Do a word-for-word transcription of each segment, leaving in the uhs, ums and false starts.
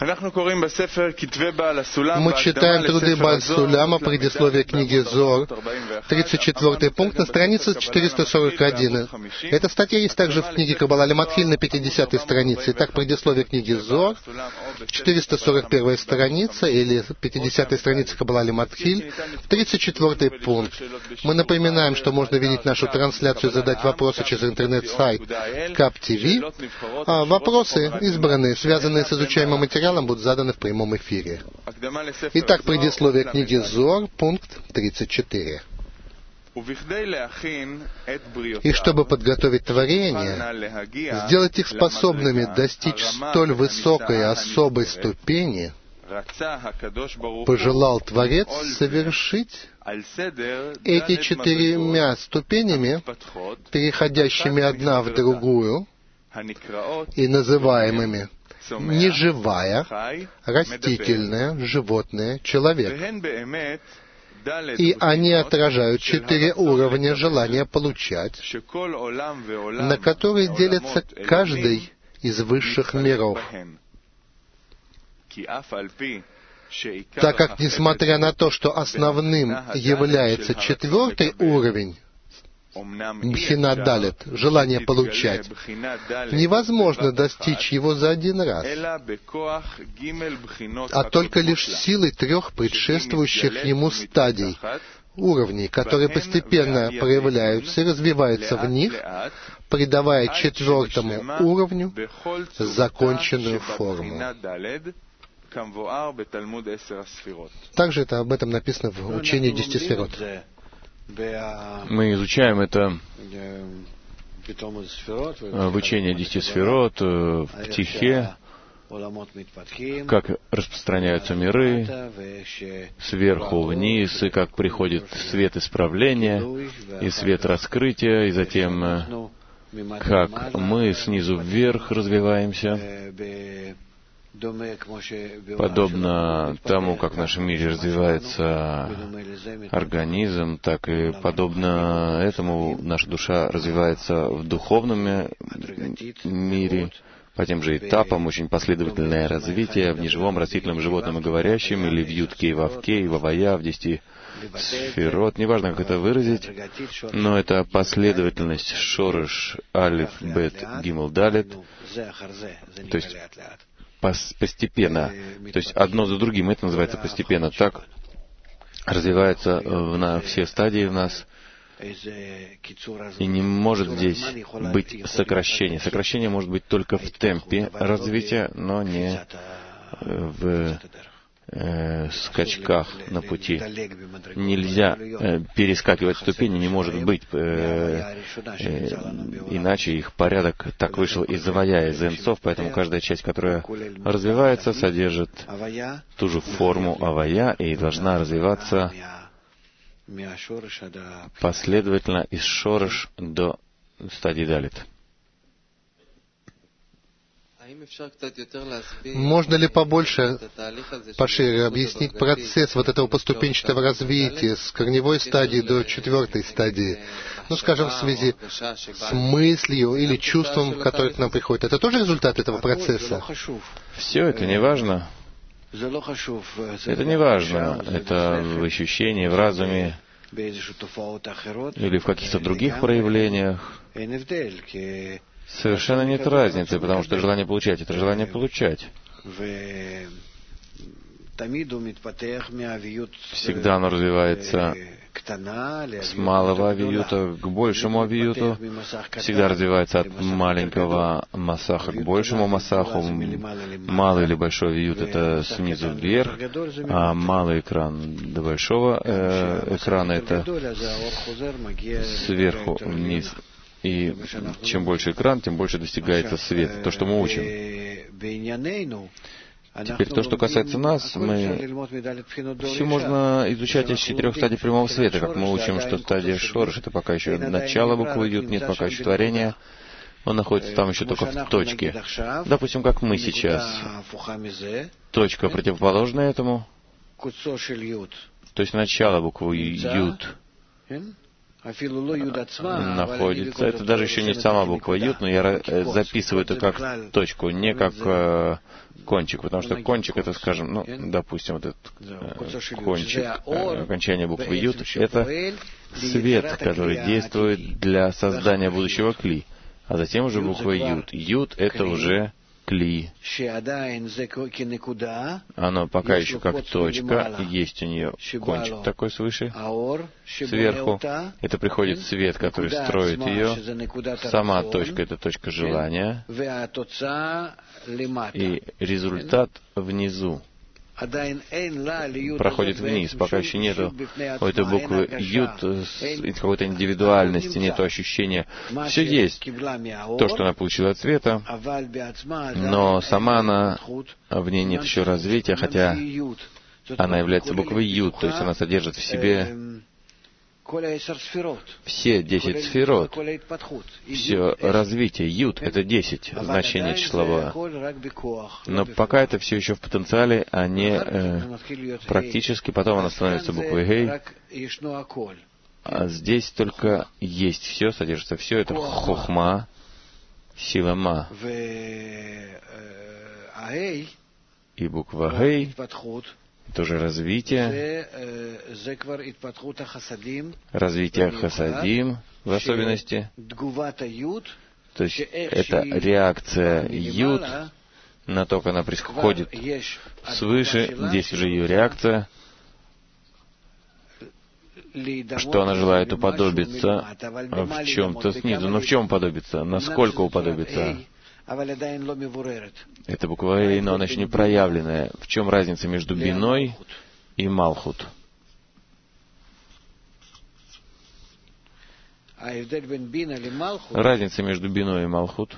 Мы читаем труды Бааль-Суляма, предисловие книги Зоар, тридцать четвёртый пункт, на странице четыреста сорок один. Эта статья есть также в книге Каббала Лематхиль на пятидесятой странице. Итак, предисловие книги Зоар, четыреста сорок первая страница, или пятидесятая страница Каббала Лематхиль, тридцать четвёртый пункт. Мы напоминаем, что можно видеть нашу трансляцию и задать вопросы через интернет-сайт Кап ти ви. А вопросы, избранные, связанные с изучаемым материалом, будут заданы в прямом эфире. Итак, предисловие книги Зоар, пункт тридцать четыре. И чтобы подготовить творение, сделать их способными достичь столь высокой и особой ступени, пожелал Творец совершить эти четырьмя ступенями, переходящими одна в другую, и называемыми неживая, растительное, животное, человек. И они отражают четыре уровня желания получать, на которые делится каждый из высших миров. Так как, несмотря на то, что основным является четвертый уровень, Бхина Далет, желание получать, невозможно достичь его за один раз, а только лишь силой трех предшествующих ему стадий, уровней, которые постепенно проявляются и развиваются в них, придавая четвертому уровню законченную форму. Также это об этом написано в учении десяти сферот. Мы изучаем это в учении десяти сферот, в Птихе, как распространяются миры сверху вниз, и как приходит свет исправления и свет раскрытия, и затем как мы снизу вверх развиваемся, подобно тому, как в нашем мире развивается организм, так и подобно этому наша душа развивается в духовном мире, по тем же этапам, очень последовательное развитие в неживом, растительном, животном и говорящем, или в Ютке и Вавке, и Вавая, в десяти сферот, неважно, как это выразить, но это последовательность Шореш, Алиф, Бет, Гимл, Далет, то есть постепенно, то есть одно за другим, это называется постепенно. Так развивается на все стадии в нас, и не может здесь быть сокращения. Сокращение может быть только в темпе развития, но не в э, скачках на пути. Нельзя э, перескакивать ступени, не может быть, э, э, иначе их порядок так вышел из Авая, из Энцов, поэтому каждая часть, которая развивается, содержит ту же форму Авая и должна развиваться последовательно из Шореш до стадии Далит. Можно ли побольше, пошире объяснить процесс вот этого поступенчатого развития с корневой стадии до четвертой стадии? Ну, скажем, в связи с мыслью или чувством, которое к нам приходит. Это тоже результат этого процесса? Все это не важно. Это не важно. Это в ощущении, в разуме или в каких-то других проявлениях. Совершенно нет разницы, потому что желание получать — это желание получать. Всегда оно развивается с малого авиюта к большему авиюту, всегда развивается от маленького масаха к большему масаху. Малый или большой авиют — это снизу вверх, а малый экран до большого э, экрана — это сверху вниз. И чем больше экран, тем больше достигается света. То, что мы учим. Теперь то, что касается нас, мы все можно изучать из четырех стадий прямого света, как мы учим, что стадия Шореш — это пока еще начало буквы Ют, нет пока еще творения, он находится там еще только в точке. Допустим, как мы сейчас. Точка противоположная этому, то есть начало буквы Ют. находится. Это даже еще не сама буква Юд, но я записываю это как точку, не как э, кончик, потому что кончик это, скажем, ну, допустим, вот этот э, кончик, э, окончание буквы Юд, это свет, который действует для создания будущего кли. А затем уже буква Юд. Юд это уже кли. Оно пока еще как точка, есть у нее кончик такой свыше, сверху. Это приходит свет, который строит ее. Сама точка — это точка желания. И результат внизу проходит вниз, пока еще нету у этой буквы Юд какой-то индивидуальности, нету ощущения. Все есть то, что она получила от света, но сама она, в ней нет еще развития, хотя она является буквой Юд, то есть она содержит в себе все десять сферот, все развитие. Юд — это десять, значение числовое. Но пока это все еще в потенциале, а не э, практически. Потом она становится буквой Гей. А здесь только есть все, содержится все. Это хохма, сила ма. И буква Гей — тоже развитие, развитие хасадим в особенности. То есть это реакция Юд на то, как она происходит свыше. Здесь уже ее реакция, что она желает уподобиться в чем-то снизу. Но в чем уподобиться? Насколько уподобиться? Это буква Эй, но она еще не проявленная. В чем разница между биной и малхут? Разница между биной и малхут.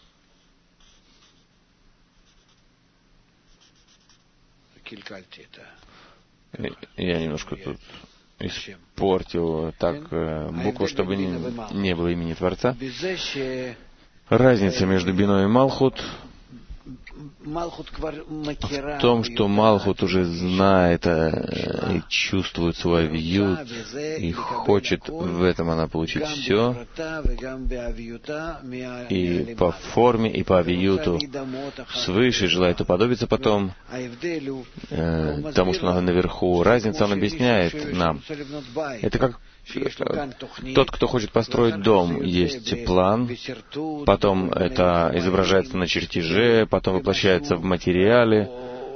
Я немножко тут испортил так букву, чтобы не, не было имени Творца. Разница между биной и малхут в том, что малхут уже знает и чувствует свой авиют, и хочет в этом она получить все, и по форме, и по авиюту свыше желает уподобиться потом э, тому, что она наверху. Разница он объясняет нам. Это как тот, кто хочет построить дом, есть план, потом это изображается на чертеже, потом воплощается в материале,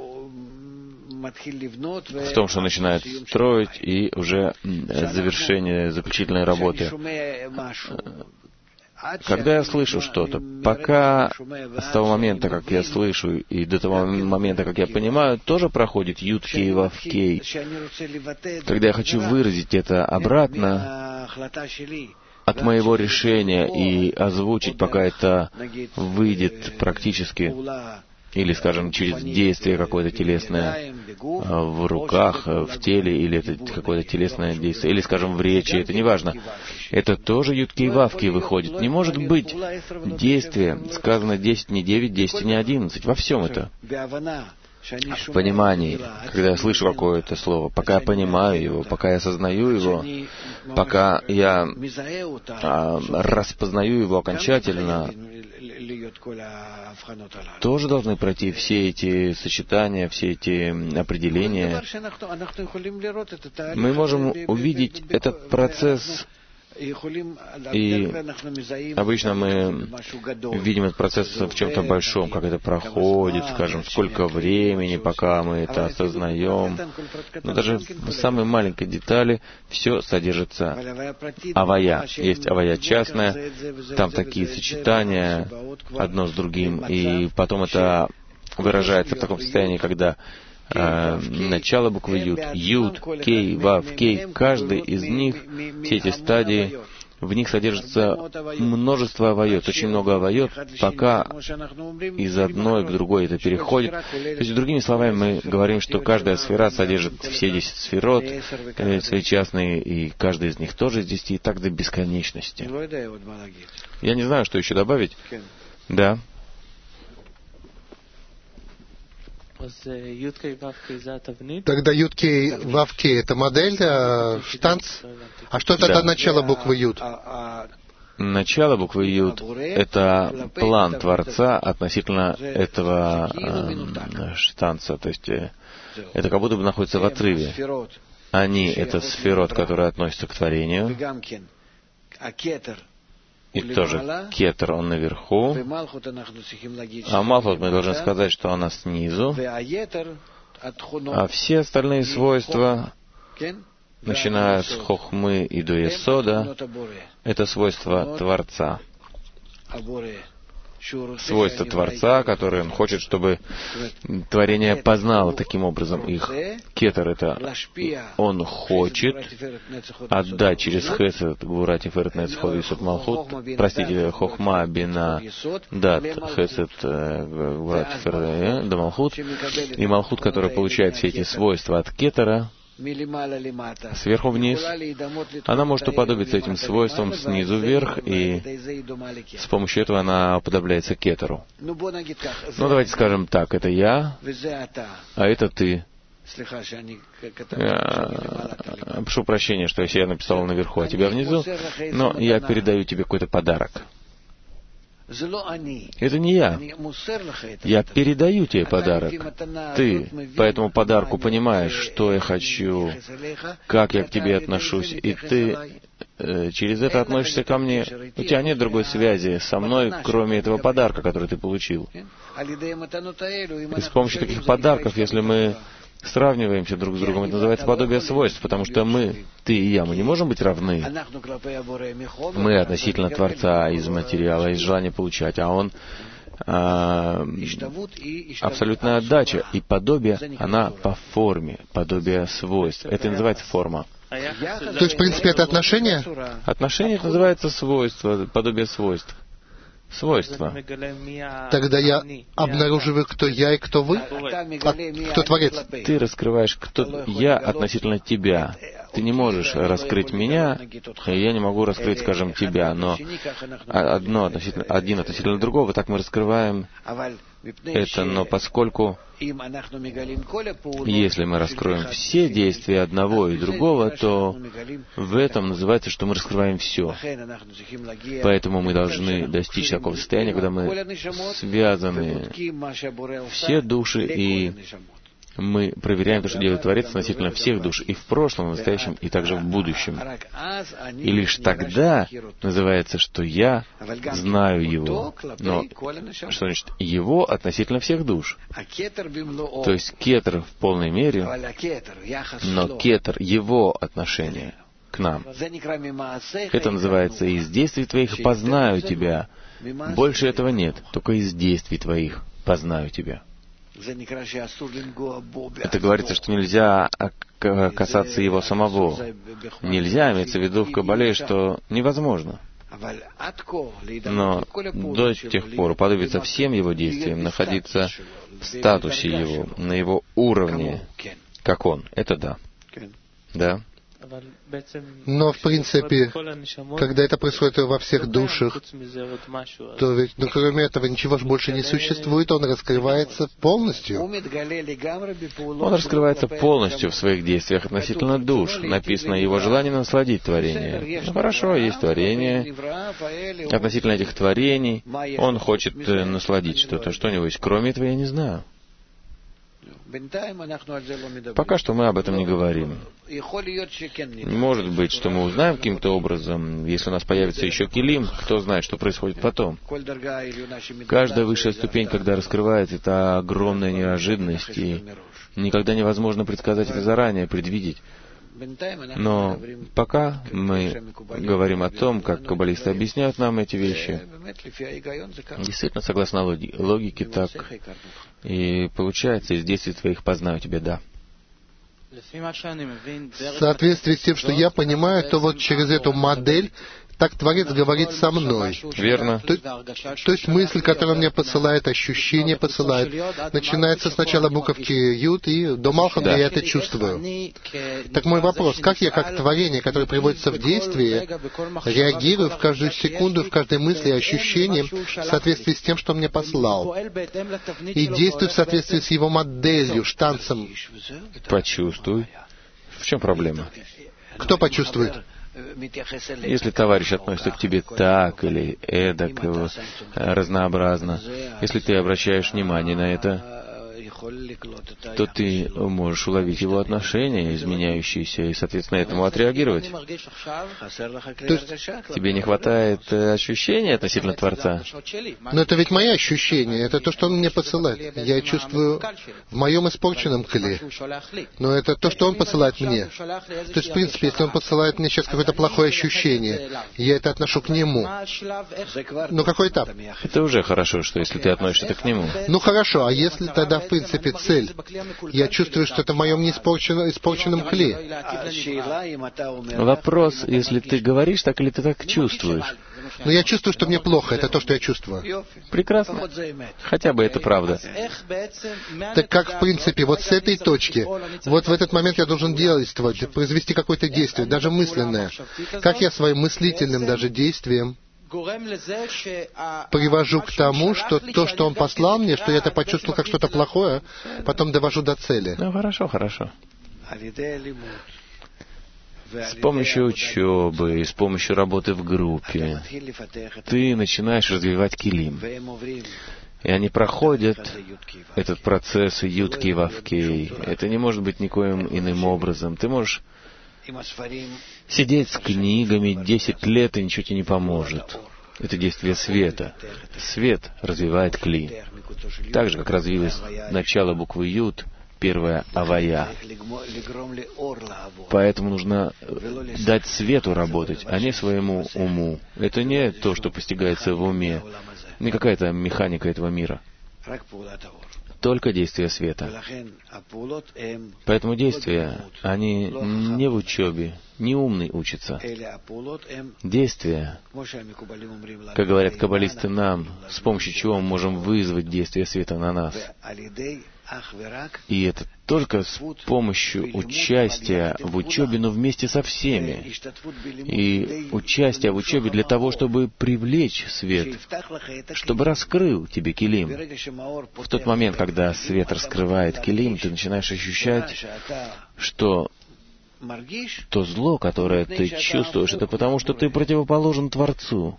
в том, что начинает строить, и уже завершение заключительной работы. Когда я слышу что-то, пока с того момента, как я слышу, и до того момента, как я понимаю, тоже проходит Юд Кей Вав Кей. Когда я хочу выразить это обратно от моего решения и озвучить, пока это выйдет практически, или, скажем, через действие какое-то телесное в руках, в теле, или это какое-то телесное действие, или, скажем, в речи, это не важно. Это тоже Юд Кей Вав Кей выходит. Не может быть действие, сказано десять, не девять, десять, не одиннадцать. Во всем это. В понимании, когда я слышу какое-то слово, пока я понимаю его, пока я осознаю его, пока я а, распознаю его окончательно, тоже должны пройти все эти сочетания, все эти определения. Мы можем увидеть этот процесс, и обычно мы видим этот процесс в чем-то большом, как это проходит, скажем, сколько времени, пока мы это осознаем. Но даже в самой маленькой детали все содержится авая. Есть авая частная, там такие сочетания одно с другим, и потом это выражается в таком состоянии, когда Uh, начало буквы Юд, Юд, Кей, Вав, Кей, каждый из них, все эти стадии, в них содержится множество авайот, очень много авайот, пока из одной к другой это переходит. То есть, другими словами, мы говорим, что каждая сфера содержит все десять сферот, свои частные, и каждый из них тоже из десяти, и так до бесконечности. Я не знаю, что еще добавить. Да. Тогда Юд-Кей, Вав-Кей — это модель, а, штанц? А что тогда да. начало буквы Юд? Начало буквы Юд — это план Творца относительно этого э, штанца. То есть э, это как будто бы находится в отрыве. Они — это сферот, которые относятся к творению. И тоже кетер, он наверху. А Малхут мы должны сказать, что она снизу. А все остальные свойства, начиная с Хохмы и до Есода, это свойства Творца. Свойства Творца, которые Он хочет, чтобы творение познало таким образом их. Кетер — это Он хочет отдать через Хесед, Гвура, Тиферет, Нецход, Есод, Малхут, простите, Хохма, Бина, Дат, Хесед, Гвура, Тиферет, да, Малхут, и Малхут, который получает все эти свойства от Кетера, сверху вниз, она может уподобиться этим свойствам снизу вверх, и с помощью этого она уподобляется кетеру. Ну, давайте скажем так, это я, а это ты. Я прошу прощения, что если я написал наверху, а тебя внизу, но я передаю тебе какой-то подарок. Это не я. Я передаю тебе подарок. Ты по этому подарку понимаешь, что я хочу, как я к тебе отношусь, и ты э, через это относишься ко мне. У тебя нет другой связи со мной, кроме этого подарка, который ты получил. И с помощью таких подарков, если мы сравниваемся друг с другом, это называется подобие свойств, потому что мы, ты и я, мы не можем быть равны. Мы относительно Творца из материала, из желания получать, а Он а, абсолютная отдача. И подобие, она по форме, подобие свойств. Это и называется форма. То есть, в принципе, это отношения? Отношения — это называется свойство, подобие свойств. Свойства. Тогда я обнаруживаю, кто я и кто вы? А кто Творец? Ты раскрываешь, кто я относительно тебя. Ты не можешь раскрыть меня, и я не могу раскрыть, скажем, тебя, но одно относительно, один относительно другого, так мы раскрываем это, но поскольку если мы раскроем все действия одного и другого, то в этом называется, что мы раскрываем все. Поэтому мы должны достичь такого состояния, когда мы связаны все души, и мы проверяем то, что делает Творец относительно всех душ, и в прошлом, и в настоящем, и также в будущем. И лишь тогда называется, что я знаю Его. Но что значит Его относительно всех душ? То есть кетер в полной мере, но кетер, Его отношение к нам. Это называется «из действий твоих познаю тебя». Больше этого нет, только из действий твоих познаю тебя. Это говорится, что нельзя касаться его самого. Нельзя, имеется в виду в Кабале, что невозможно. Но до тех пор уподобиться всем его действиям, находиться в статусе его, на его уровне, как он. Это да. Да. Но, в принципе, когда это происходит во всех душах, то ведь, ну, кроме этого, ничего же больше не существует, он раскрывается полностью. Он раскрывается полностью в своих действиях относительно душ. Написано его желание насладить творение. Ну, хорошо, есть творение. Относительно этих творений он хочет насладить что-то. Что у него есть? Кроме этого, я не знаю. Пока что мы об этом не говорим. Может быть, что мы узнаем каким-то образом, если у нас появится еще килим, кто знает, что происходит потом. Каждая высшая ступень, когда раскрывается, это огромная неожиданность, и никогда невозможно предсказать это заранее, предвидеть. Но пока мы говорим о том, как каббалисты объясняют нам эти вещи, действительно, согласно логике, так и получается, из действий твоих познаю тебя, да. В соответствии с тем, что я понимаю, то вот через эту модель так Творец говорит со мной. Верно. То, то есть мысль, которую мне посылает, ощущение посылает, начинается сначала буковки Юд, и до Малхут да. я это чувствую. Так мой вопрос, как я, как творение, которое приводится в действие, реагирую в каждую секунду, в каждой мысли и ощущении в соответствии с тем, что мне послал, и действую в соответствии с его моделью, штанцем? Почувствуй. В чем проблема? Кто почувствует? Если товарищ относится к тебе так или эдак, разнообразно, если ты обращаешь внимание на это, то ты можешь уловить его отношения, изменяющиеся, и, соответственно, этому отреагировать. То есть тебе не хватает ощущения относительно Творца? Но это ведь мои ощущения, это то, что он мне посылает. Я чувствую в моем испорченном кле. Но это то, что он посылает мне. То есть, в принципе, если он посылает мне сейчас какое-то плохое ощущение, я это отношу к нему. Но какой этап? Это уже хорошо, что если ты относишься к нему. Ну хорошо, а если тогда, в принципе, цель. Я чувствую, что это в моем неиспорченном испорченном кле. Вопрос, если ты говоришь так или ты так чувствуешь. Но я чувствую, что мне плохо. Это то, что я чувствую. Прекрасно. Хотя бы это правда. Так как, в принципе, вот с этой точки, вот в этот момент я должен действовать, произвести какое-то действие, даже мысленное. Как я своим мыслительным даже действием привожу к тому, что то, что он послал мне, что я это почувствовал как что-то плохое, потом довожу до цели. Ну, хорошо, хорошо. С помощью учебы и с помощью работы в группе ты начинаешь развивать килим. И они проходят этот процесс ютки вавкей. Это не может быть никоим иным образом. Ты можешь сидеть с книгами десять лет, и ничего тебе не поможет. Это действие света. Свет развивает кли. Так же, как развилось начало буквы Юд, первая авая. Поэтому нужно дать свету работать, а не своему уму. Это не то, что постигается в уме, не какая-то механика этого мира. Только действия света. Поэтому действия, они не в учебе, не умный учится. Действия, как говорят каббалисты нам, с помощью чего мы можем вызвать действие света на нас. И это только с помощью участия в учебе, но вместе со всеми. И участие в учебе для того, чтобы привлечь свет, чтобы раскрыл тебе килим. В тот момент, когда свет раскрывает килим, ты начинаешь ощущать, что то зло, которое ты чувствуешь, это потому, что ты противоположен Творцу.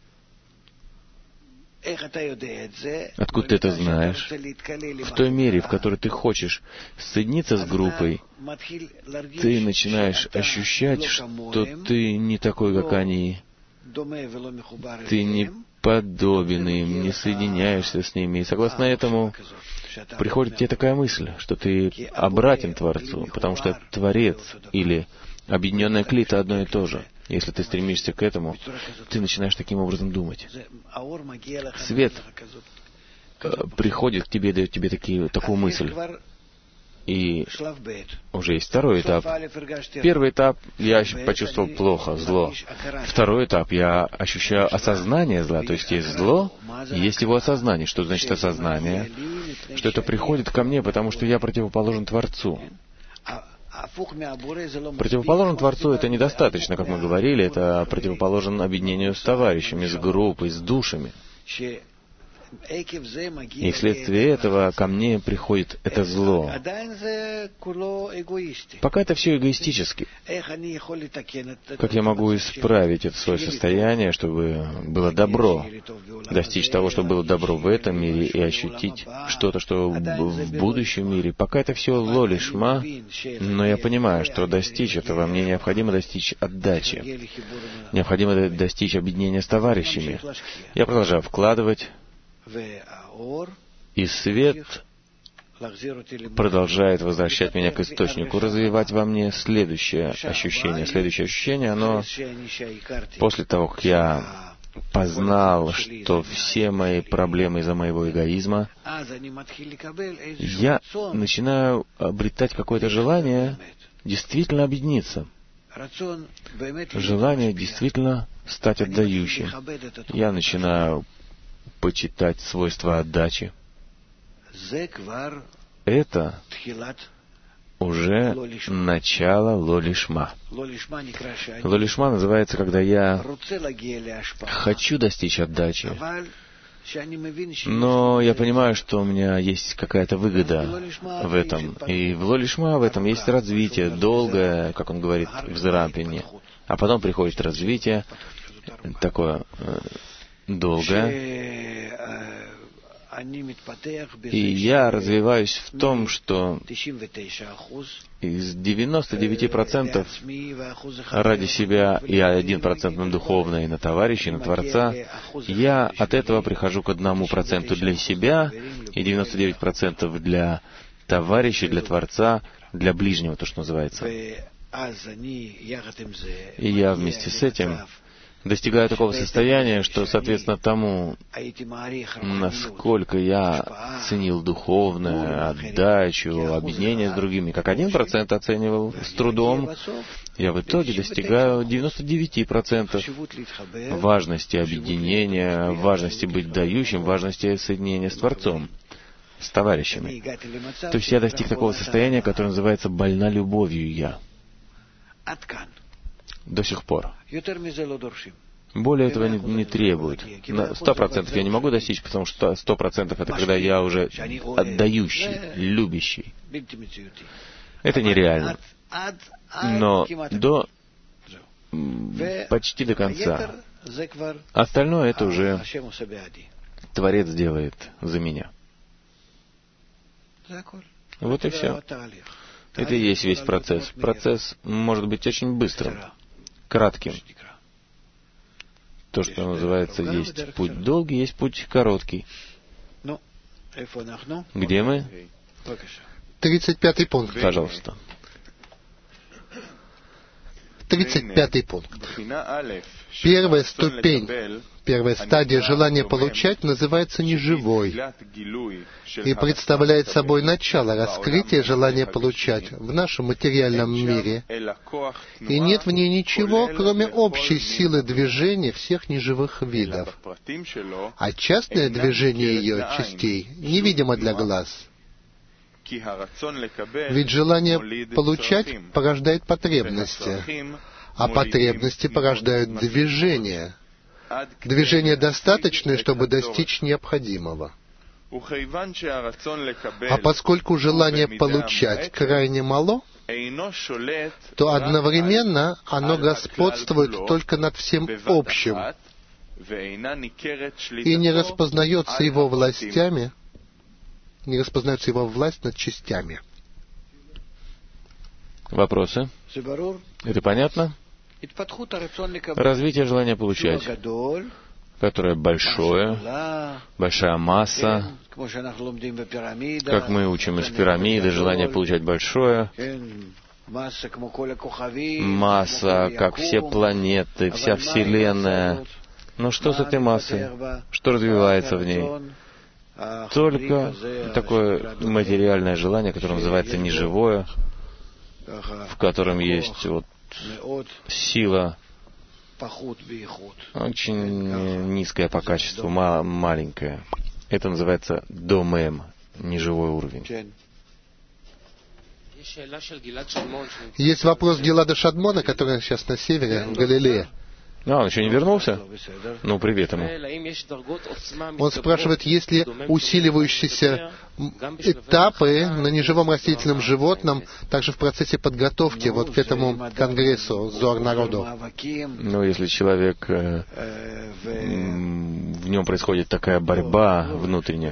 Откуда ты это знаешь? В той мере, в которой ты хочешь соединиться с группой, ты начинаешь ощущать, что ты не такой, как они. Ты не подобен им, не соединяешься с ними. И согласно этому приходит тебе такая мысль, что ты обратен Творцу, потому что Творец или объединенная кли — это одно и то же. Если ты стремишься к этому, ты начинаешь таким образом думать. Свет э, приходит к тебе, дает тебе такие, такую мысль. И уже есть второй этап. Первый этап я почувствовал плохо, зло. Второй этап я ощущаю осознание зла. То есть есть зло, и есть его осознание. Что значит осознание? Что это приходит ко мне, потому что я противоположен Творцу. Противоположен Творцу — это недостаточно, как мы говорили, это противоположен объединению с товарищами, с группой, с душами. И вследствие этого ко мне приходит это зло. Пока это все эгоистически. Как я могу исправить это свое состояние, чтобы было добро, достичь того, чтобы было добро в этом мире, и ощутить что-то, что в будущем мире? Пока это все лолишма, но я понимаю, что достичь этого мне необходимо достичь отдачи. Необходимо достичь объединения с товарищами. Я продолжаю вкладывать, и свет продолжает возвращать меня к источнику, развивать во мне следующее ощущение. Следующее ощущение, оно после того, как я познал, что все мои проблемы из-за моего эгоизма, я начинаю обретать какое-то желание действительно объединиться. Желание действительно стать отдающим. Я начинаю почитать свойства отдачи. Это уже начало лолишма. Лолишма называется, когда я хочу достичь отдачи, но я понимаю, что у меня есть какая-то выгода в этом. И в лолишма в этом есть развитие, долгое, как он говорит, взрапение. А потом приходит развитие, такое э, долгое. И я развиваюсь в том, что из девяноста девяти процентов ради себя и один процент на духовное, на товарища, на Творца, я от этого прихожу к одному проценту для себя и девяносто девять процентов для товарища, для Творца, для ближнего, то, что называется. И я вместе с этим достигаю такого состояния, что, соответственно, тому, насколько я ценил духовное, отдачу, объединение с другими, как один процент оценивал с трудом, я в итоге достигаю девяносто девять процентов важности объединения, важности быть дающим, важности соединения с Творцом, с товарищами. То есть я достиг такого состояния, которое называется «больна любовью я». До сих пор. Более этого не, не требует. На сто процентов я не могу достичь, потому что сто процентов это когда я уже отдающий, любящий. Это нереально. Но до почти до конца. Остальное это уже Творец делает за меня. Вот и все. Это и есть весь процесс. Процесс может быть очень быстрым, кратким. То, что называется, есть путь долгий, есть путь короткий. Где мы? тридцать пятый пункт. Пожалуйста. тридцать пятый пункт. Первая ступень, первая стадия желания получать называется неживой и представляет собой начало раскрытия желания получать в нашем материальном мире. И нет в ней ничего, кроме общей силы движения всех неживых видов. А частное движение ее частей невидимо для глаз. Ведь желание получать порождает потребности, а потребности порождают движение. Движение достаточное, чтобы достичь необходимого. А поскольку желание получать крайне мало, то одновременно оно господствует только над всем общим и не распознается его властями, не распознается его власть над частями. Вопросы? Это понятно? Развитие желания получать, которое большое, большая масса, как мы учим из пирамиды, желание получать большое, масса, как все планеты, вся Вселенная. Но что с этой массой? Что развивается в ней? Только такое материальное желание, которое называется неживое, в котором есть вот сила очень низкая по качеству, ма- маленькая. Это называется домем, неживой уровень. Есть вопрос Гилада Шадмона, который сейчас на севере, в Галилее. А, он еще не вернулся? Ну, привет ему. Он спрашивает, есть ли усиливающиеся этапы на неживом растительном животном, также в процессе подготовки вот к этому конгрессу Зоар народу. Ну, если человек, э, в нем происходит такая борьба внутренняя.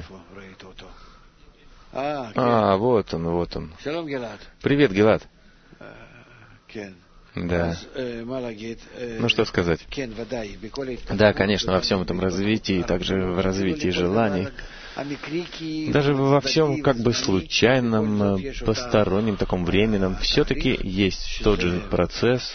А, вот он, вот он. Привет, Гилад. Да. Ну, что сказать? Да, конечно, во всем этом развитии, также в развитии желаний, даже во всем как бы случайном, постороннем, таком временном, все-таки есть тот же процесс,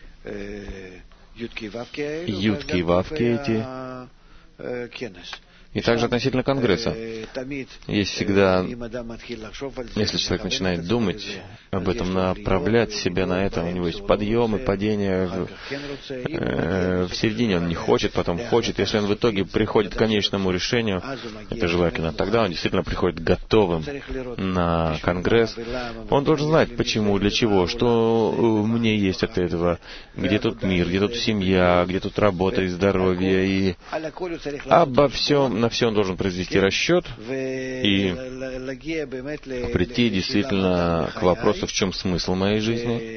ютки и вавки эти, И также относительно Конгресса. Есть всегда, если человек начинает думать об этом, направлять себя на это, у него есть подъемы, падения, в, э, в середине он не хочет, потом хочет. Если он в итоге приходит к конечному решению, это желательно, тогда он действительно приходит готовым на Конгресс. Он должен знать, почему, для чего, что мне есть от этого, где тут мир, где тут семья, где тут работа и здоровье, и обо всем, на все он должен произвести расчет и прийти действительно к вопросу, в чем смысл моей жизни.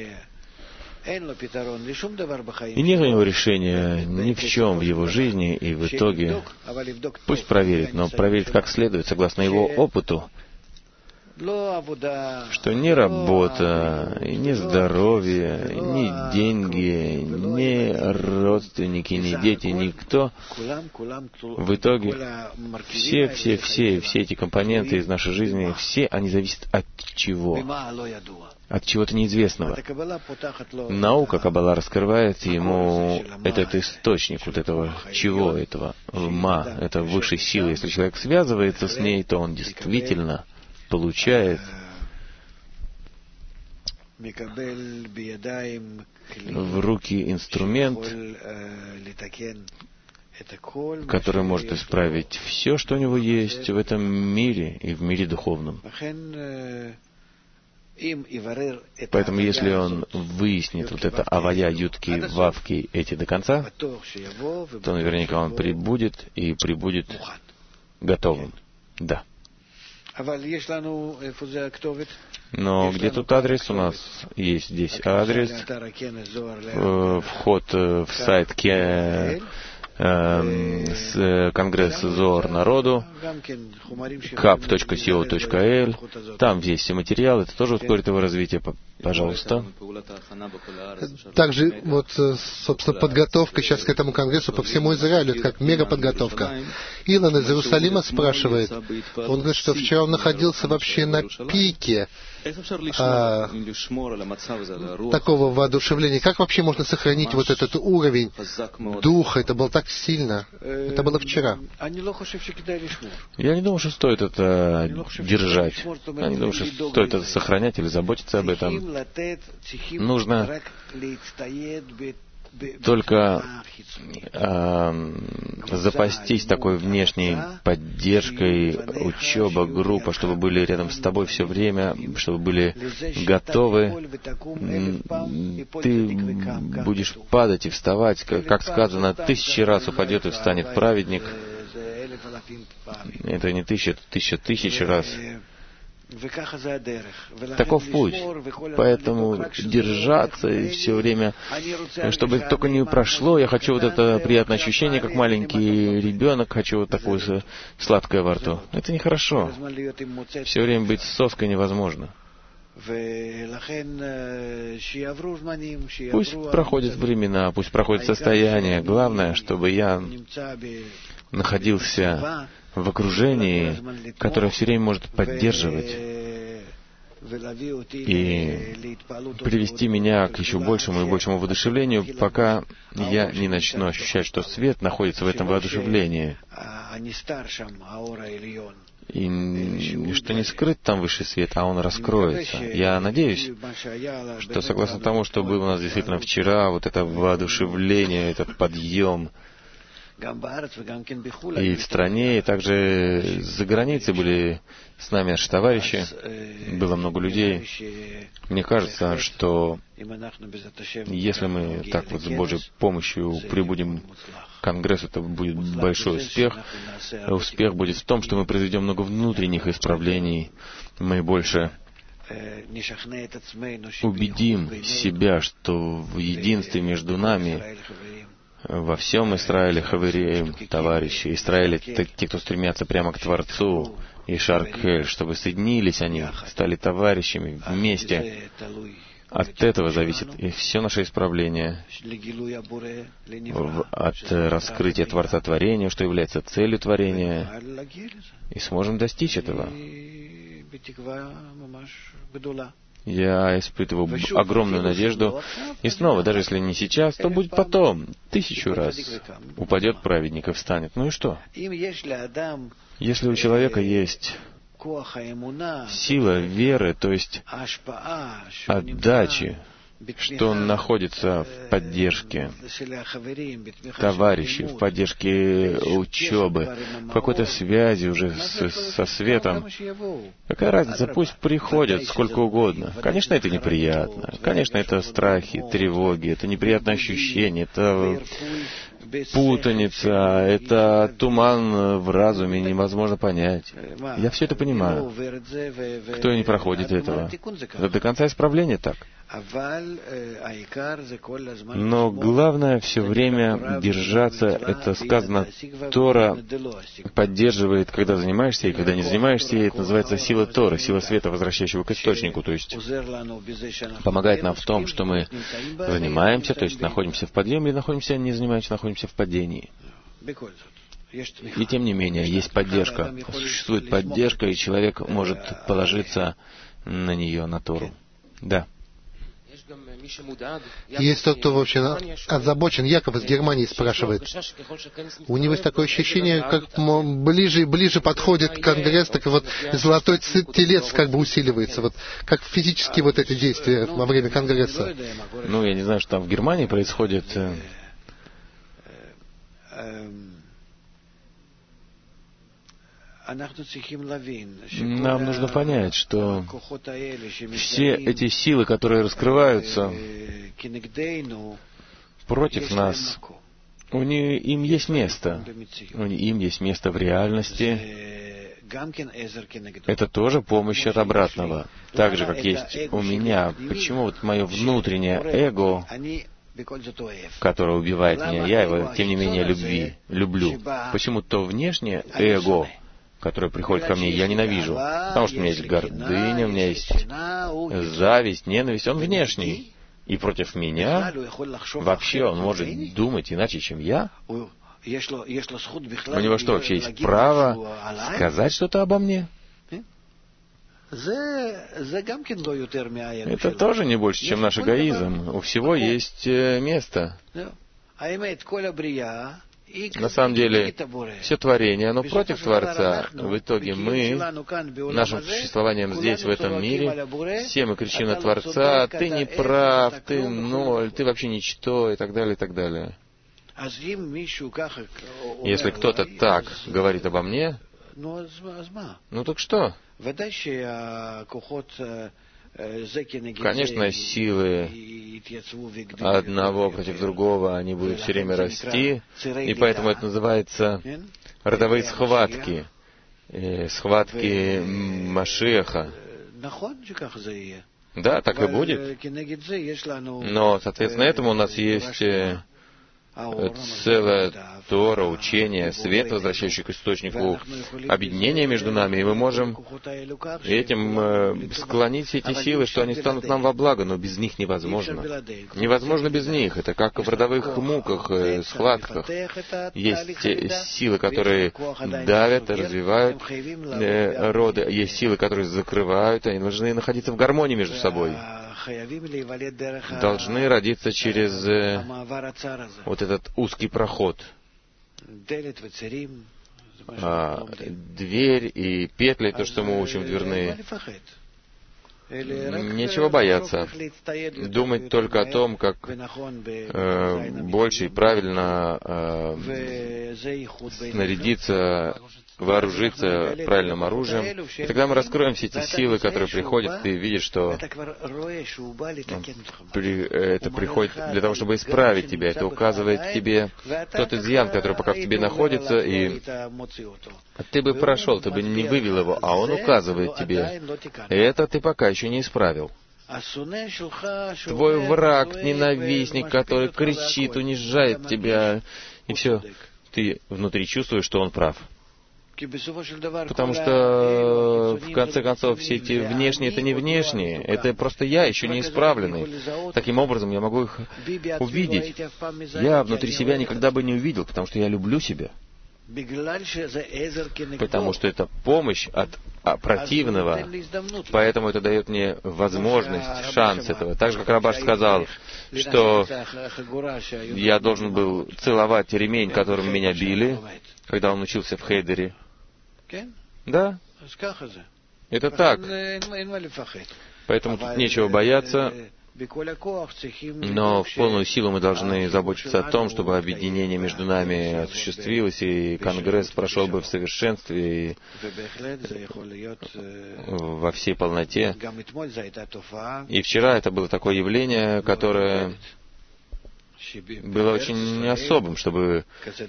И нет у него решения ни в чем в его жизни, и в итоге пусть проверит, но проверит как следует, согласно его опыту, что ни работа, ни здоровье, ни деньги, ни родственники, ни дети, никто, в итоге все, все, все, все эти компоненты из нашей жизни, все они зависят от чего? От чего-то неизвестного. Наука Каббала раскрывает ему этот источник вот этого чего, этого ма, это высшей силы. Если человек связывается с ней, то он действительно получает в руки инструмент, который может исправить все, что у него есть в этом мире и в мире духовном. Поэтому, если он выяснит вот это авая, ютки, вавки, эти до конца, то наверняка он прибудет и прибудет готовым. Да. Но где тут адрес у нас? Есть здесь адрес. Вход в сайт Конгресс Зоар народу, кап точка си о точка эл. Там есть все материалы, это тоже ускорит его развитие. Пожалуйста. Также, вот, собственно, подготовка сейчас к этому конгрессу по всему Израилю, это как мегаподготовка. Илон из Иерусалима спрашивает, он говорит, что вчера он находился вообще на пике а, такого воодушевления. Как вообще можно сохранить вот этот уровень духа? Это было так сильно. Это было вчера. Я не думаю, что стоит это держать. Я не думаю, что стоит это сохранять или заботиться об этом. Нужно только э, запастись такой внешней поддержкой, учеба, группа, чтобы были рядом с тобой все время, чтобы были готовы. Ты будешь падать и вставать, как сказано, тысячи раз упадет и встанет праведник. Это не тысяча, это тысяча тысяч раз. Таков путь. Поэтому держаться и все время, чтобы только не прошло, я хочу вот это приятное ощущение, как маленький ребенок, хочу вот такое сладкое во рту. Это нехорошо. Все время быть с соской невозможно. Пусть проходят времена, пусть проходят состояния. Главное, чтобы я находился в окружении, которое все время может поддерживать и привести меня к еще большему и большему воодушевлению, пока я не начну ощущать, что свет находится в этом воодушевлении, и что не скрыт там высший свет, а он раскроется. Я надеюсь, что согласно тому, что было у нас действительно вчера, вот это воодушевление, этот подъем, и в стране, и также за границей были с нами наши товарищи, было много людей. Мне кажется, что если мы так вот с Божьей помощью прибудем к Конгрессу, это будет большой успех. Успех будет в том, что мы произведем много внутренних исправлений, мы больше убедим себя, что в единстве между нами во всем Израиле хавереем, товарищи, Израиле те, кто стремятся прямо к Творцу, и Шаркель, чтобы соединились они, стали товарищами вместе. От этого зависит и все наше исправление, от раскрытия Творца творения, что является целью творения, и сможем достичь этого. Я испытываю огромную надежду. И снова, даже если не сейчас, то будет потом. Тысячу раз упадет праведник и встанет. Ну и что? Если у человека есть сила веры, то есть отдачи, что он находится в поддержке товарищей, в поддержке учебы, в какой-то связи уже с, со светом. Какая разница, пусть приходят сколько угодно. Конечно, это неприятно. Конечно, это страхи, тревоги, это неприятное ощущение, это путаница, это туман в разуме, невозможно понять. Я все это понимаю. Кто не проходит этого? Это до конца исправления так. Но главное все время держаться, это сказано, Тора поддерживает, когда занимаешься, и когда не занимаешься, и это называется сила Торы, сила света, возвращающего к источнику, то есть помогает нам в том, что мы занимаемся, то есть находимся в подъеме, или находимся, не занимаемся, находимся в падении. И тем не менее, есть поддержка, существует поддержка, и человек может положиться на нее, на Тору. Да. Есть тот, кто вообще озабочен. Яков из Германии спрашивает. У него есть такое ощущение, как ближе и ближе подходит Конгресс, так вот золотой телец как бы усиливается. Вот как физически вот эти действия во время Конгресса. Ну, я не знаю, что там в Германии происходит. Нам нужно понять, что все эти силы, которые раскрываются против нас, у них, им есть место. Им есть место в реальности. Это тоже помощь от обратного. Так же, как есть у меня. Почему вот мое внутреннее эго, которое убивает меня, я его, тем не менее, любви, люблю. Почему то внешнее эго, которое приходит ко мне, я ненавижу. Потому что у меня есть гордыня, у меня есть зависть, ненависть. Он внешний. И против меня вообще он может думать иначе, чем я. У него что, вообще есть право сказать что-то обо мне? Это тоже не больше, чем наш эгоизм. У всего есть место. На самом деле, все творение, оно против Творца. В итоге мы, нашим существованием здесь, в этом мире, все мы кричим на Творца: «Ты не прав, ты ноль, ты вообще ничто», и так далее, и так далее. Если кто-то так говорит обо мне, ну так что? Конечно, силы одного против другого, они будут все время расти, и поэтому это называется родовые схватки, схватки Машиаха. Да, так и будет. Но, соответственно, этому у нас есть целая Тора, учение, свет, возвращающий к источнику, объединение между нами, и мы можем этим э, склонить эти силы, что они станут нам во благо, но без них невозможно. Невозможно без них. Это как в родовых муках, э, схватках. Есть э, силы, которые давят, развивают э, роды, есть силы, которые закрывают, они должны находиться в гармонии между собой. Должны родиться через э, вот этот узкий проход. А, дверь и петли, то, что мы учим дверные. Нечего бояться. Думать только о том, как э, больше и правильно э, снарядиться, вооружиться правильным оружием. И тогда мы раскроем все эти силы, которые приходят, ты видишь, что это приходит для того, чтобы исправить тебя. Это указывает тебе тот изъян, который пока в тебе находится, и ты бы прошел, ты бы не вывел его, а он указывает тебе. И это ты пока еще не исправил. Твой враг, ненавистник, который кричит, унижает тебя, и все, ты внутри чувствуешь, что он прав. Потому что, в конце концов, все эти внешние — это не внешние, это просто я, еще не исправленный. Таким образом, я могу их увидеть. Я внутри себя никогда бы не увидел, потому что я люблю себя. потому что это помощь от противного, поэтому это дает мне возможность, шанс этого. Так же, как Рабаш сказал, что я должен был целовать ремень, которым меня били, когда он учился в Хейдере. Да, это так. Поэтому тут нечего бояться. Но в полную силу мы должны заботиться о том, чтобы объединение между нами осуществилось, и Конгресс прошел бы в совершенстве и во всей полноте. И вчера это было такое явление, которое было очень особым, чтобы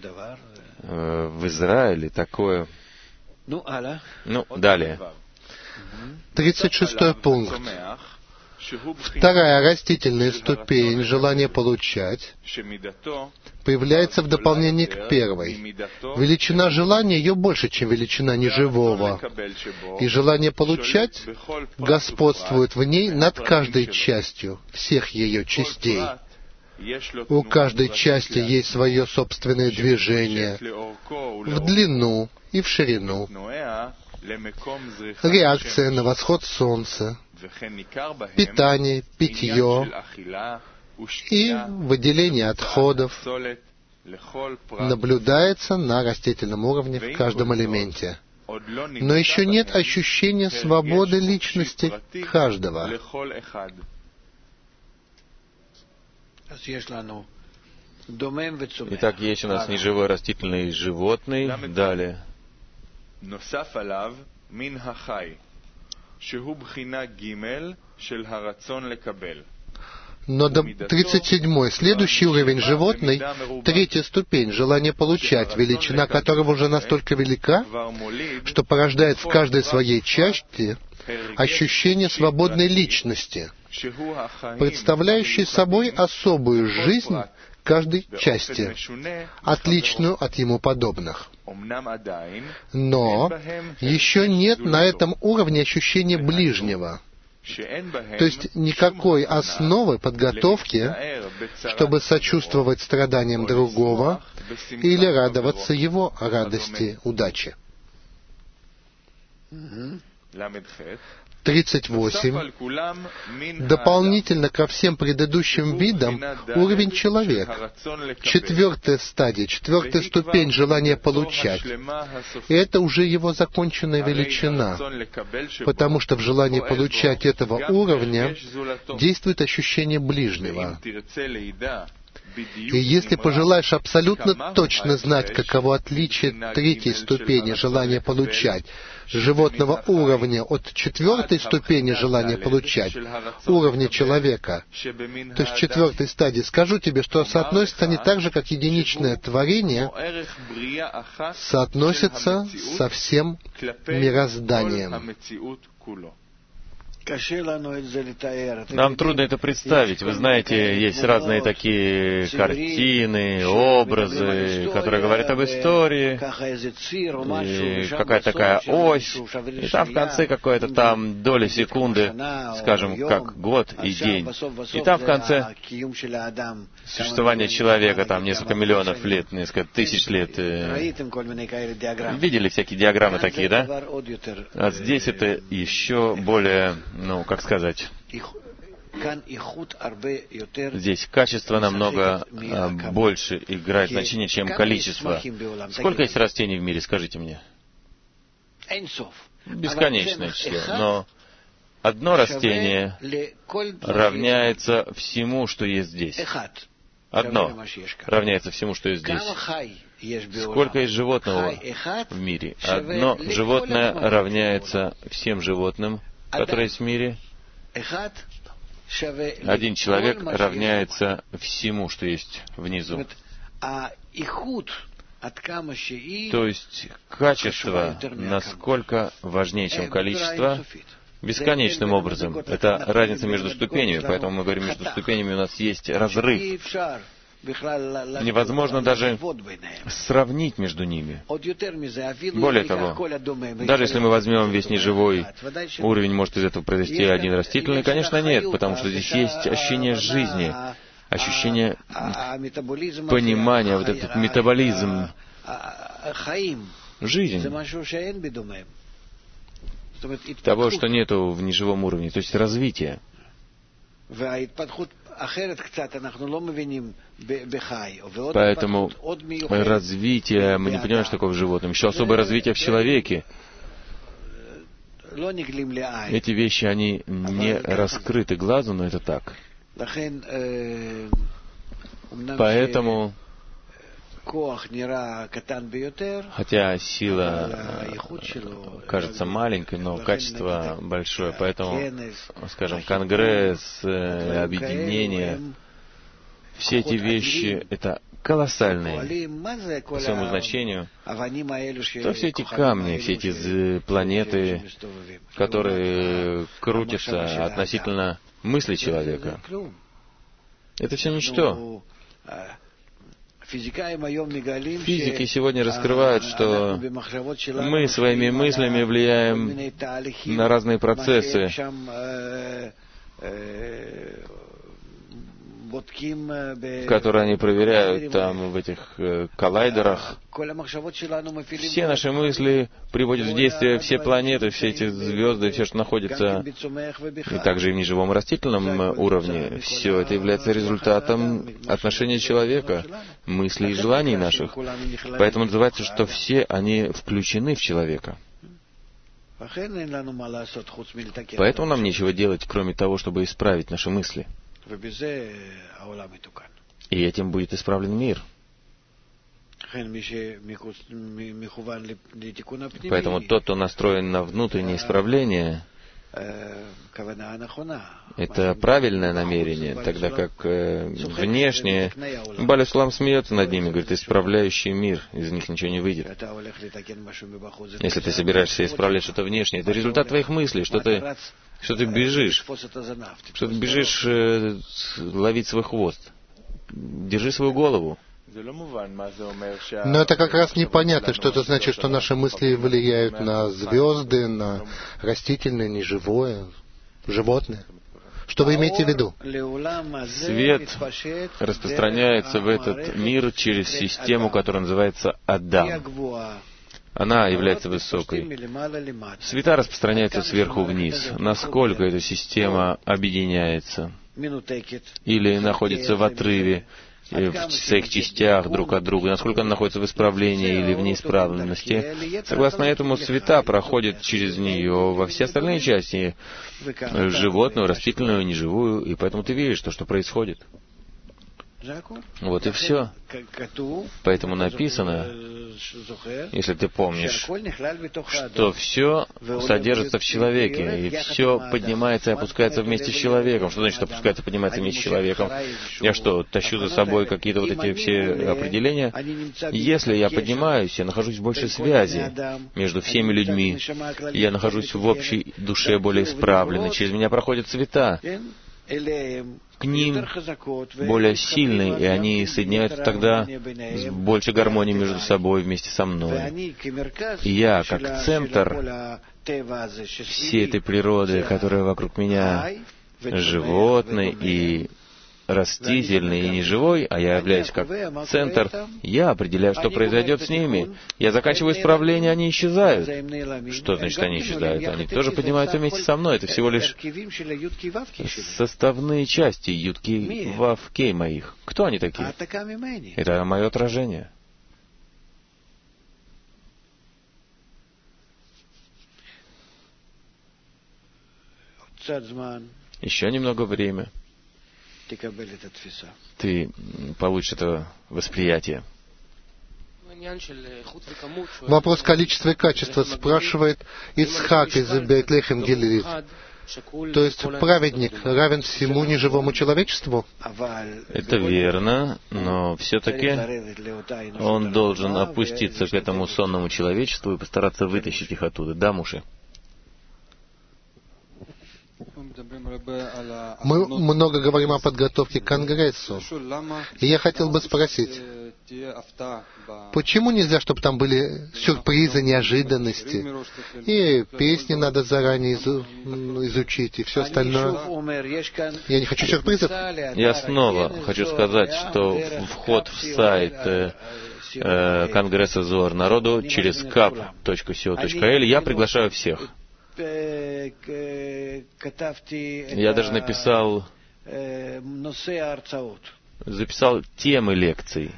в Израиле такое... Ну, далее. тридцать шестой пункт. Вторая растительная ступень, желание получать, появляется в дополнение к первой. Величина желания ее больше, чем величина неживого. И желание получать господствует в ней над каждой частью всех ее частей. У каждой части есть свое собственное движение в длину и в ширину. Реакция на восход солнца, питание, питье и выделение отходов наблюдается на растительном уровне в каждом элементе. Но еще нет ощущения свободы личности каждого. Итак, есть у нас неживой растительный животный. Далее. Но тридцать седьмой. Следующий уровень животный, третья ступень, желание получать, величина которого уже настолько велика, что порождает в каждой своей части ощущение свободной личности, представляющей собой особую жизнь каждой части, отличную от ему подобных. Но еще нет на этом уровне ощущения ближнего, то есть никакой основы подготовки, чтобы сочувствовать страданиям другого или радоваться его радости, удачи. тридцать восемь. Дополнительно ко всем предыдущим видам уровень человек. Четвертая стадия, четвертая ступень желания получать. И это уже его законченная величина, потому что в желании получать этого уровня действует ощущение ближнего. И если пожелаешь абсолютно точно знать, каково отличие третьей ступени желания получать, животного уровня от четвертой ступени желания получать, уровня человека, то есть четвертой стадии, скажу тебе, что соотносится не так же, как единичное творение соотносится со всем мирозданием. Нам трудно это представить. Вы знаете, есть разные такие картины, образы, которые говорят об истории, и какая-то такая ось, и там в конце какая-то там доля секунды, скажем, как год и день. И там в конце существование человека, там несколько миллионов лет, несколько тысяч лет. Видели всякие диаграммы такие, да? А здесь это еще более... Ну, как сказать, здесь качество намного а, больше играет значение, чем количество. Сколько есть растений в мире, скажите мне? Бесконечное число. Но одно растение равняется всему, что есть здесь. Одно равняется всему, что есть здесь. Сколько есть животного в мире? Одно животное равняется всем животным, которые есть в мире. Один человек равняется всему, что есть внизу. То есть качество насколько важнее, чем количество, бесконечным образом. Это разница между ступенями, поэтому мы говорим, между ступенями у нас есть разрыв. Невозможно даже сравнить между ними. Более того, даже если мы возьмем весь неживой уровень, может из этого произойти один растительный? Конечно, нет, потому что здесь есть ощущение жизни, ощущение понимания, вот этот метаболизм, жизнь того, что нету в неживом уровне, то есть развитие. Поэтому развитие, мы не понимаем, что такое в животном. Еще особое развитие в человеке. Эти вещи, они не раскрыты глазу, но это так. Поэтому, хотя сила кажется маленькой, но качество большое. Поэтому, скажем, конгресс, объединение, все эти вещи — это колоссальные по своему значению. То все эти камни, все эти планеты, которые крутятся относительно мысли человека, это все ничто. Физики сегодня раскрывают, что мы своими мыслями влияем на разные процессы, которые они проверяют там в этих коллайдерах. Все наши мысли приводят в действие все планеты, все эти звезды, все, что находится, и также и в неживом растительном уровне. Все это является результатом отношения человека, мыслей и желаний наших. Поэтому называется, что все они включены в человека. Поэтому нам нечего делать, кроме того, чтобы исправить наши мысли. И этим будет исправлен мир. Поэтому тот, кто настроен на внутреннее исправление, это правильное намерение, тогда как э, внешнее, Баль Ислам смеется над ними, говорит, исправляющий мир, из них ничего не выйдет. Если ты собираешься исправлять что-то внешнее, это результат твоих мыслей, что ты, что ты бежишь, что ты бежишь э, ловить свой хвост. Держи свою голову. Но это как раз непонятно, что это значит, что наши мысли влияют на звезды, на растительное, неживое, животное. Что вы имеете в виду? Свет распространяется в этот мир через систему, которая называется Адам. Она является высокой. Света распространяются сверху вниз. Насколько эта система объединяется или находится в отрыве, в своих частях друг от друга, насколько она находится в исправлении или в неисправленности. Согласно этому, света проходят через нее во все остальные части, животную, растительную, неживую, и поэтому ты видишь то, что происходит. Вот и все. Поэтому написано, если ты помнишь, что все содержится в человеке, и все поднимается и опускается вместе с человеком. Что значит опускается и поднимается вместе с человеком? Я что, тащу за собой какие-то вот эти все определения? Если я поднимаюсь, я нахожусь в большей связи между всеми людьми, я нахожусь в общей душе более исправленной, через меня проходят цвета, к ним более сильные, и они соединяются тогда с большей гармонией между собой вместе со мной. И я, как центр всей этой природы, которая вокруг меня, животной и растительный и неживой, а я являюсь как центр, я определяю, что произойдет с ними. Я заканчиваю исправление, они исчезают. Что значит они исчезают? Они тоже поднимаются вместе со мной. Это всего лишь составные части ютки вав кей моих. Кто они такие? Это мое отражение. Еще немного времени. Ты получишь это восприятие. Вопрос количества и качества спрашивает Ицхак из Бейт-Лехем Гилелит. То есть праведник равен всему неживому человечеству? Это верно, но все-таки он должен опуститься к этому сонному человечеству и постараться вытащить их оттуда. Да, Муше? Мы много говорим о подготовке к Конгрессу. И я хотел бы спросить, почему нельзя, чтобы там были сюрпризы, неожиданности, и песни надо заранее изу- изучить, и все остальное? Я не хочу сюрпризов. Я снова хочу сказать, что вход в сайт э, Конгресса Зоар народу через кап точка си о точка эл. Я приглашаю всех. Я даже написал, записал темы лекций.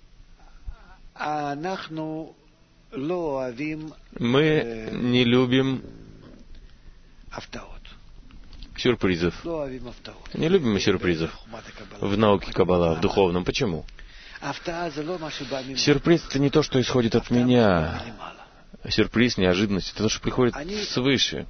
Мы не любим сюрпризов. Не любим мы сюрпризов в науке Каббала, в духовном. Почему? Сюрприз — это не то, что исходит от меня. Сюрприз, неожиданность — это то, что приходит свыше.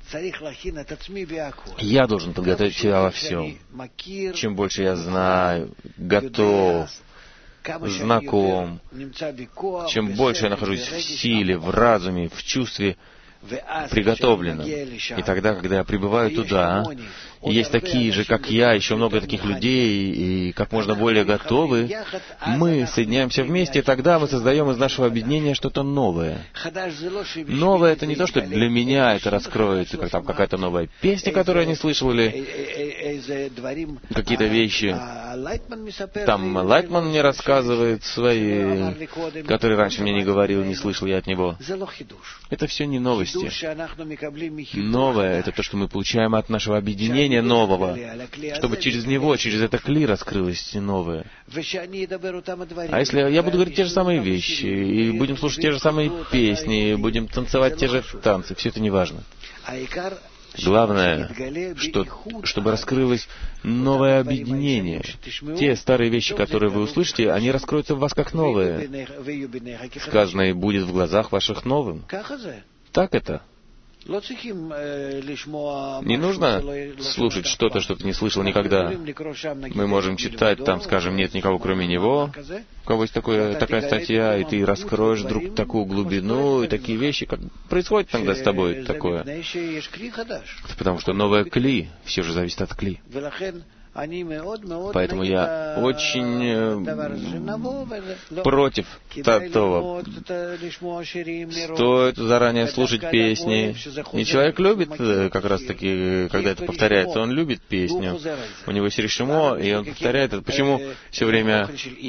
Я должен подготовить себя во всем. Чем больше я знаю, готов, знаком, чем больше я нахожусь в силе, в разуме, в чувстве приготовленном. И тогда, когда я прибываю туда, и есть такие же, как я, еще много таких людей, и как можно более готовы, мы соединяемся вместе, и тогда мы создаем из нашего объединения что-то новое. Новое — это не то, что для меня это раскроется, как там какая-то новая песня, которую я не слышал, или какие-то вещи. Там Лайтман мне рассказывает свои, которые раньше мне не говорил, не слышал я от него. Это все не новости. Новое — это то, что мы получаем от нашего объединения нового, чтобы через него, через это кли раскрылось новое. А если я буду говорить те же самые вещи, и будем слушать те же самые песни, и будем танцевать те же танцы, все это не важно. Главное, что, чтобы раскрылось новое объединение. Те старые вещи, которые вы услышите, они раскроются в вас как новые. Сказано, и будет в глазах ваших новым. Так это. Не нужно слушать что-то, что ты не слышал никогда. Мы можем читать, там, скажем, нет никого кроме него, у кого есть такое, такая статья, и ты раскроешь вдруг такую глубину, и такие вещи, как происходит иногда с тобой такое. Потому что новое кли, все же зависит от кли. Поэтому я очень против того. Стоит заранее слушать песни. И человек любит, как раз таки, когда это повторяется, он любит песню. У него есть решимо, и он повторяет это. Почему все время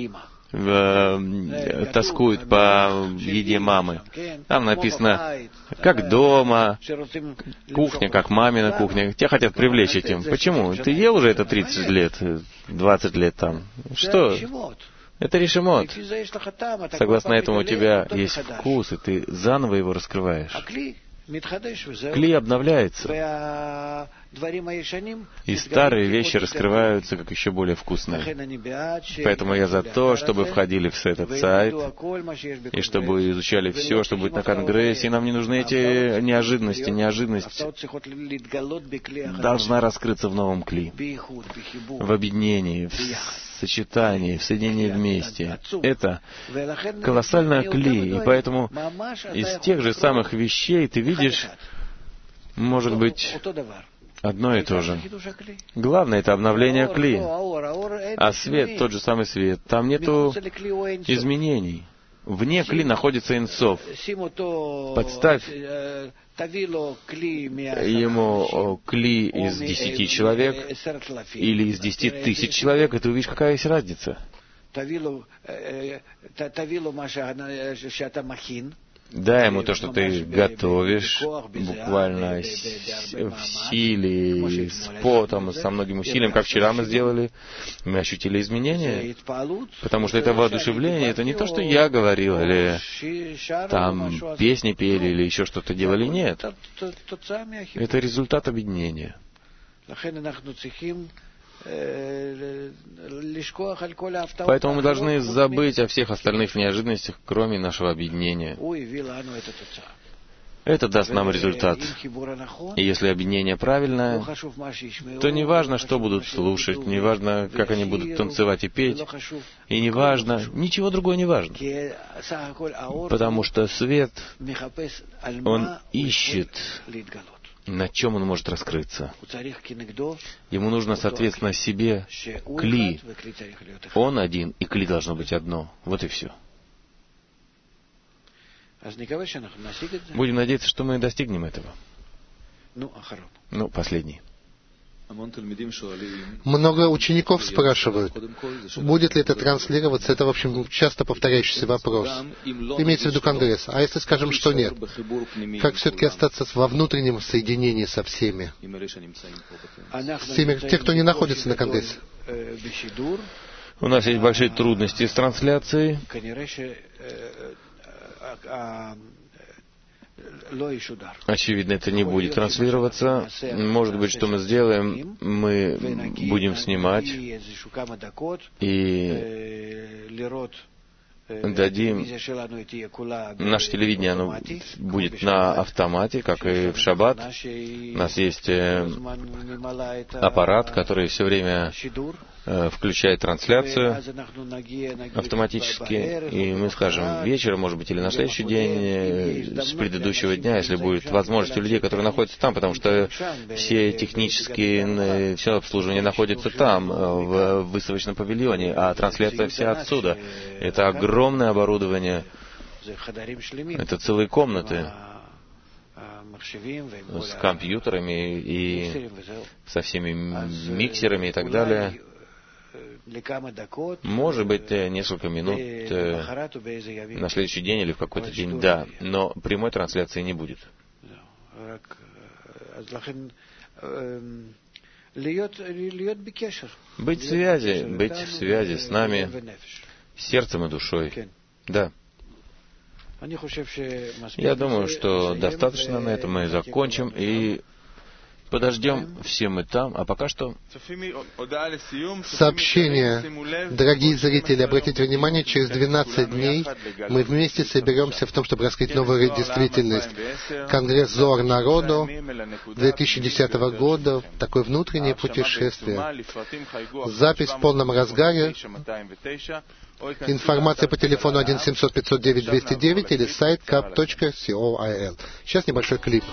э, тоскует по еде мамы? Там написано, как дома, кухня, как мамина кухня. Тебя хотят привлечь этим. Почему? Ты ел уже это тридцать лет, двадцать лет там. Что? Это решимот. Согласно этому у тебя есть вкус, и ты заново его раскрываешь. Кли обновляется, и старые вещи раскрываются как еще более вкусные. Поэтому я за то, чтобы входили в этот сайт, и чтобы изучали все, что будет на Конгрессе, и нам не нужны эти неожиданности. Неожиданность должна раскрыться в новом кли, в объединении, в сочетании, в соединении вместе. Это колоссальная кли, и поэтому из тех же самых вещей ты видишь, может быть, одно и то же. Главное — это обновление кли. А свет — тот же самый свет. Там нету изменений. Вне кли находится Инсов. Подставь ему кли из десяти человек или из десяти тысяч человек, и ты увидишь, какая есть разница. Дай ему то, что ты готовишь, буквально в силе, с потом, со многим усилием, как вчера мы сделали. Мы ощутили изменения, потому что это воодушевление, это не то, что я говорил, или там песни пели, или еще что-то делали. Нет. Это результат объединения. Поэтому мы должны забыть о всех остальных неожиданностях, кроме нашего объединения. Это даст нам результат. И если объединение правильное, то не важно, что будут слушать, не важно, как они будут танцевать и петь, и не важно, ничего другого не важно. Потому что свет, он ищет, на чем он может раскрыться. Ему нужно, соответственно, себе кли. Он один, и кли должно быть одно. Вот и все. Будем надеяться, что мы достигнем этого. Ну, последний. Много учеников спрашивают, будет ли это транслироваться. Это, в общем, часто повторяющийся вопрос. Имеется в виду Конгресс. А если скажем, что нет? Как все-таки остаться во внутреннем соединении со всеми? С теми, те, кто не находится на Конгрессе. У нас есть большие трудности с трансляцией. Очевидно, это не будет транслироваться. Может быть, что мы сделаем, мы будем снимать и дадим. Наше телевидение, оно будет на автомате, как и в шаббат. У нас есть аппарат, который все время включает трансляцию автоматически, и мы скажем вечером, может быть, или на следующий день с предыдущего дня, если будет возможность у людей, которые находятся там, потому что все технические, все обслуживание находится там, в выставочном павильоне, а трансляция вся отсюда. Это огромное оборудование, это целые комнаты с компьютерами и со всеми миксерами и так далее. Может быть, несколько минут на следующий день или в какой-то день, да, но прямой трансляции не будет. Быть в связи, быть в связи с нами, сердцем и душой. Да. Я думаю, что достаточно на этом мы закончим и подождем все мы там, а пока что... Сообщение. Дорогие зрители, обратите внимание, через двенадцать дней мы вместе соберемся в том, чтобы раскрыть новую действительность. Конгресс Зоар народу две тысячи десятого года, такое внутреннее путешествие. Запись в полном разгаре. Информация по телефону один семьсот пятьсот девять двести девять или сайт кап точка ком. Сейчас небольшой клип.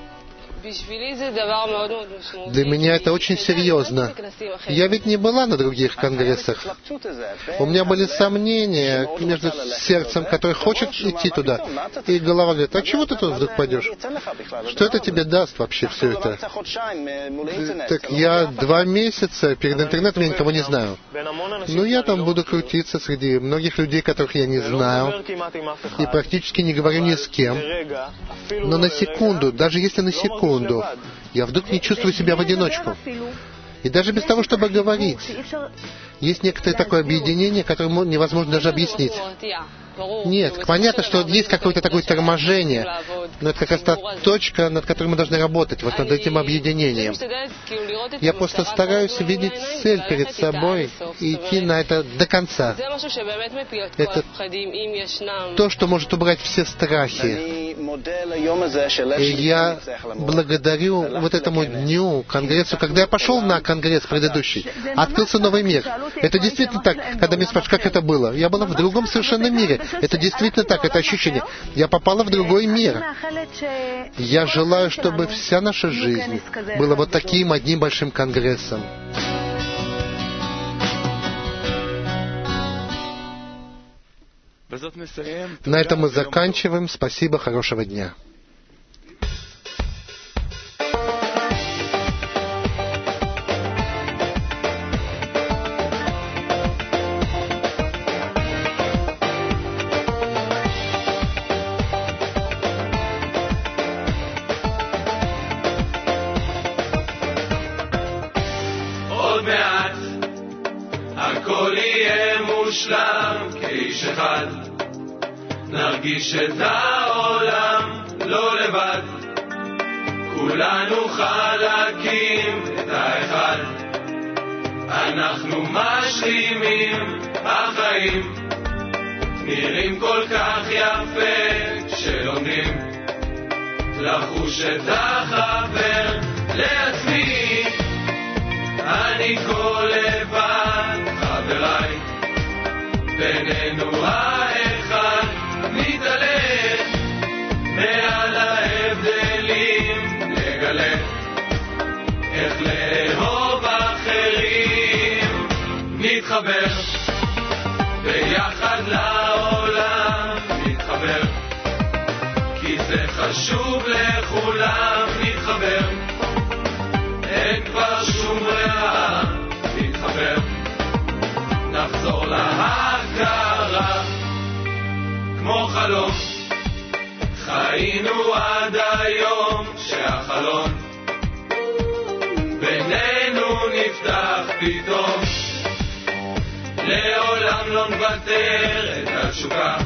Для меня это очень серьезно. Я ведь не была на других конгрессах. У меня были сомнения между сердцем, которое хочет идти туда, и голова говорит, а чего ты тут вдруг пойдешь? Что это тебе даст вообще все это? Так я два месяца перед интернетом, я никого не знаю. Ну, я там буду крутиться среди многих людей, которых я не знаю, и практически не говорю ни с кем. Но на секунду, даже если на секунду, я вдруг не чувствую себя в одиночку. И даже без того, чтобы говорить, есть некоторое такое объединение, которое невозможно даже объяснить. Нет, понятно, что есть какое-то такое торможение, но это как раз та точка, над которой мы должны работать, вот над этим объединением. Я просто стараюсь видеть цель перед собой и идти на это до конца. Это то, что может убрать все страхи. И я благодарю вот этому дню, конгрессу, когда я пошел на конгресс предыдущий, открылся новый мир. Это действительно так, когда мне спрашивают, как это было. Я была в другом совершенно мире. Это действительно так, это ощущение. Я попала в другой мир. Я желаю, чтобы вся наша жизнь была вот таким одним большим конгрессом. На этом мы заканчиваем. Спасибо, хорошего дня. נרגיש את העולם לא לבד, כולנו חלקים את האחד, אנחנו משלימים החיים, נראים כל כך יפה כשלומדים לחוש את החבר לעצמי, אני כל לבד חבריי, בינינו האחד נתעלה, מעל ההבדלים לגלה איך לאהוב אחרים, נתחבר ביחד לעולם, נתחבר כי זה חשוב לכולם, נתחבר אין כבר שום חלום, חיינו עד היום שהחלום בינינו נפתח פתאום. לעולם לא נוותר את התשוקה,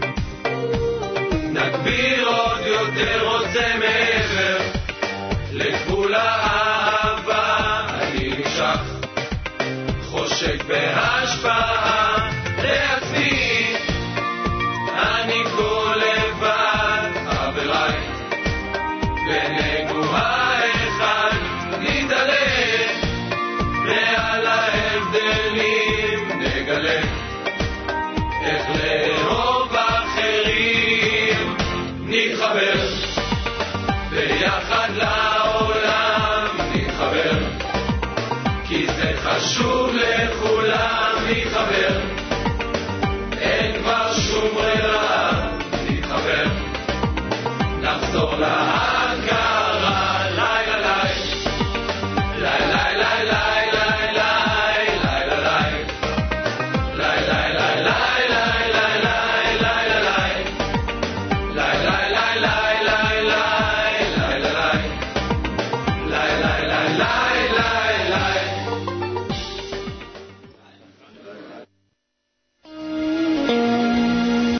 נגביר עוד יותר, רוצה מעבר לגבול האהבה. אני נשאר חושק בהשפעה לעצמי, אני כל לבד, חבריי בינינו האחד נתעלה, מעל ההבדלים נגלה איך לאהוב אחרים. נתחבר ביחד לעולם, נתחבר כי זה חשוב לכולם. נתחבר, אין כבר שום ברירה, נתחבר, נחזור לה